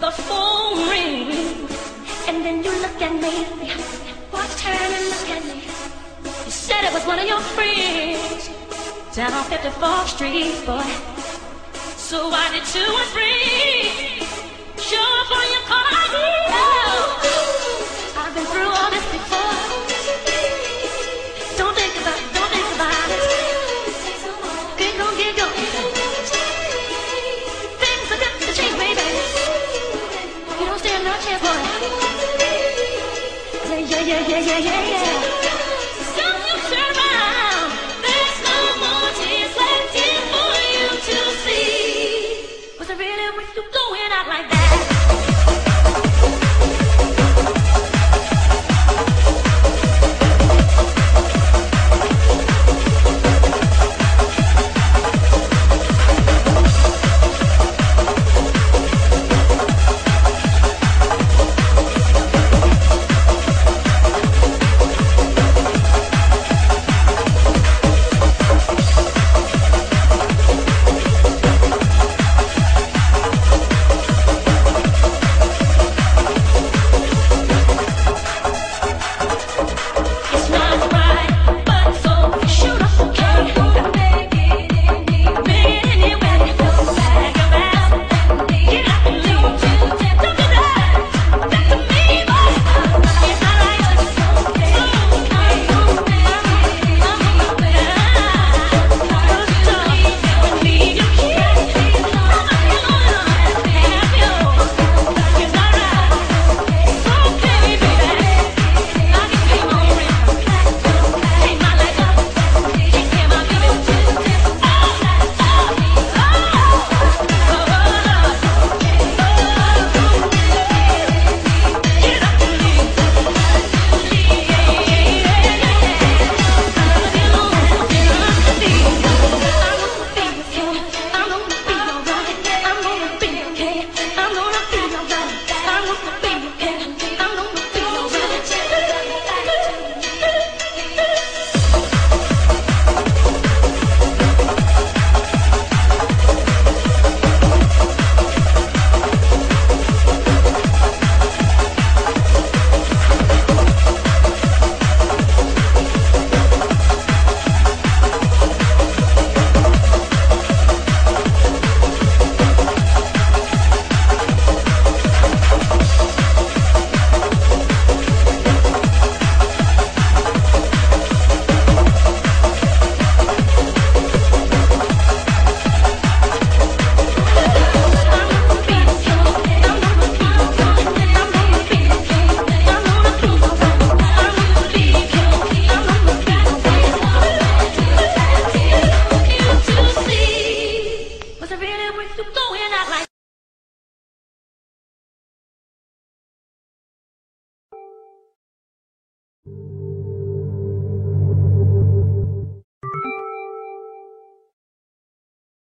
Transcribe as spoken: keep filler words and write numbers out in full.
the phone ring, and then you look at me. Watch, turn and look at me. You said it was one of your friends down on fifty-fourth Street, boy. So why did two and three show up on your call I D? I've been through all this before. Don't think about it, don't think about it. Get go, get go. Things are different to change, baby. You don't stand no chance, boy. Yeah, yeah, yeah, yeah, yeah, yeah, yeah. So you turn around. There's no more tears left in for you to see. Was it really with you going out like that?